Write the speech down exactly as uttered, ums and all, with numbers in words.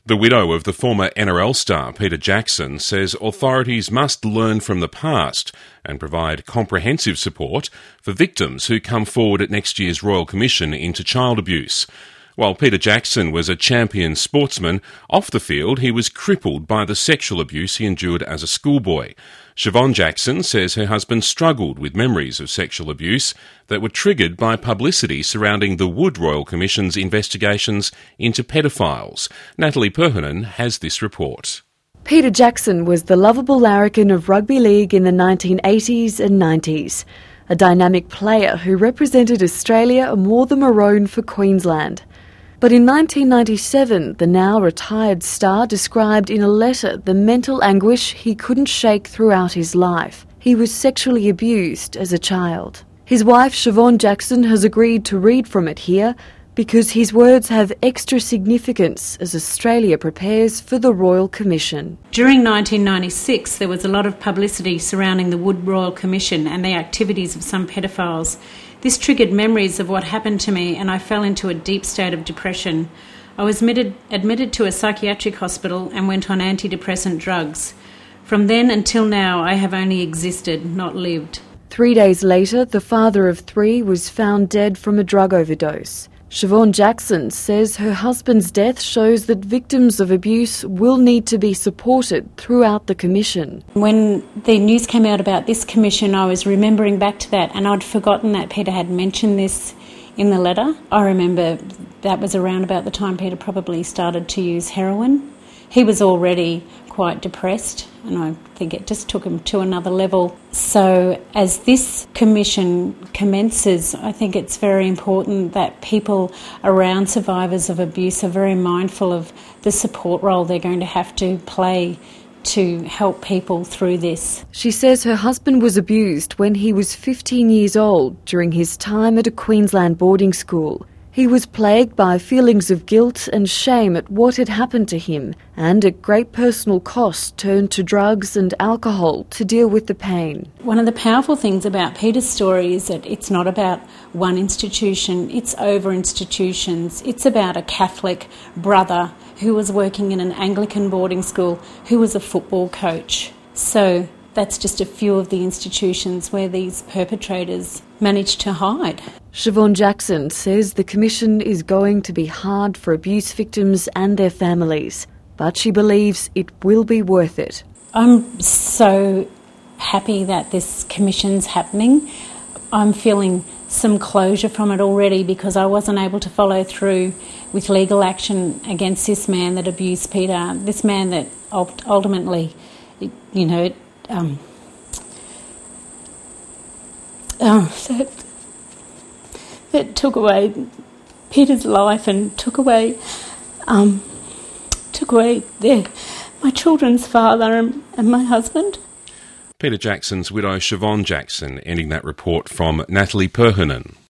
The widow of the former N R L star Peter Jackson says authorities must learn from the past and provide comprehensive support for victims who come forward at next year's Royal Commission into child abuse. While Peter Jackson was a champion sportsman, off the field he was crippled by the sexual abuse he endured as a schoolboy. Siobhan Jackson says her husband struggled with memories of sexual abuse that were triggered by publicity surrounding the Wood Royal Commission's investigations into pedophiles. Natalie Perhonen has this report. Peter Jackson was the lovable larrikin of rugby league in the nineteen eighties and nineties, a dynamic player who represented Australia more the maroon for Queensland. But in nineteen ninety-seven, the now retired star described in a letter the mental anguish he couldn't shake throughout his life. He was sexually abused as a child. His wife, Siobhan Jackson, has agreed to read from it here because his words have extra significance as Australia prepares for the Royal Commission. During nineteen ninety-six, there was a lot of publicity surrounding the Wood Royal Commission and the activities of some pedophiles. This triggered memories of what happened to me, and I fell into a deep state of depression. I was admitted, admitted to a psychiatric hospital and went on antidepressant drugs. From then until now, I have only existed, not lived. Three days later, the father of three was found dead from a drug overdose. Siobhan Jackson says her husband's death shows that victims of abuse will need to be supported throughout the commission. When the news came out about this commission, I was remembering back to that, and I'd forgotten that Peter had mentioned this in the letter. I remember that was around about the time Peter probably started to use heroin. He was already quite depressed, and I think it just took him to another level. So as this commission commences, I think it's very important that people around survivors of abuse are very mindful of the support role they're going to have to play to help people through this. She says her husband was abused when he was fifteen years old during his time at a Queensland boarding school. He was plagued by feelings of guilt and shame at what had happened to him, and at great personal cost turned to drugs and alcohol to deal with the pain. One of the powerful things about Peter's story is that it's not about one institution, it's over institutions. It's about a Catholic brother who was working in an Anglican boarding school who was a football coach. So that's just a few of the institutions where these perpetrators managed to hide. Siobhan Jackson says the commission is going to be hard for abuse victims and their families, but she believes it will be worth it. I'm so happy that this commission's happening. I'm feeling some closure from it already because I wasn't able to follow through with legal action against this man that abused Peter, this man that ultimately, you know, um, um, that, that took away Peter's life and took away, um, took away their, my children's father and, and my husband. Peter Jackson's widow Siobhan Jackson ending that report from Natalie Perhonen.